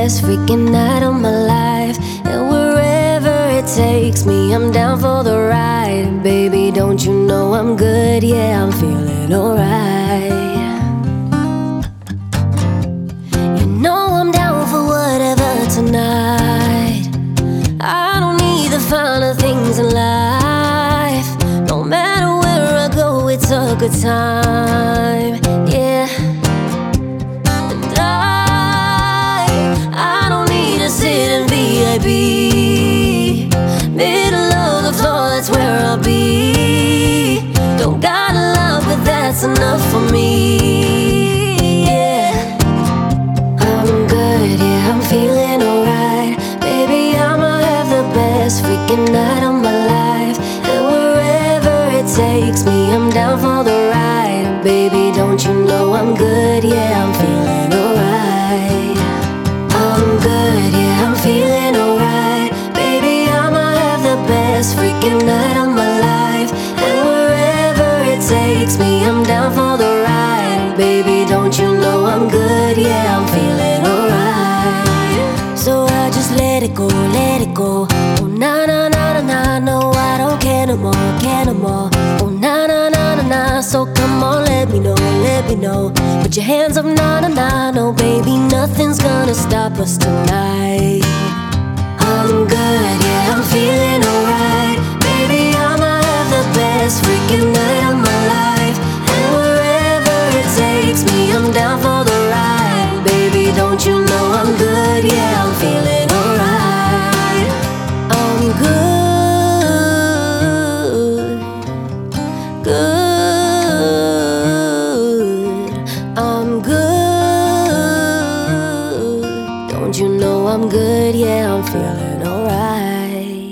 best freaking night of my life. And wherever it takes me, I'm down for the ride. Baby, don't you know I'm good? Yeah, I'm feeling alright. You know I'm down for whatever tonight. I don't need the finer things in life. No matter where I go, it's a good time. Yeah. And I don't need to sit in VIP. Middle of the floor, that's where I'll be. Don't got a lot, but that's enough for me. Yeah. I'm good, yeah, I'm feeling alright. Baby, I'ma have the best freaking night of my life. And wherever it takes me, I'm down for the ride. Baby, don't you know I'm good, yeah, I'm feeling alright. I'm good, yeah, I'm feeling alright. Baby, I'ma have the best freaking night of my life. And wherever it takes me, I'm down for the ride. Baby, don't you know I'm good, yeah, I'm feeling alright. So I just let it go, let it go. Oh na na na na na, no, I don't care no more, care no more. Oh na na na na na, so come on, let me know, let me know. Put your hands up, na na na, no, baby, nothing's gonna stop us tonight. I'm good, yeah, I'm feeling alright. Baby, I'ma have the best freaking night of my life. And wherever it takes me, I'm down for the ride. Baby, don't you know I'm good, yeah, I'm feeling alright. I'm good, good. I'm good. Don't you know I'm good, yeah, I'm feeling alright.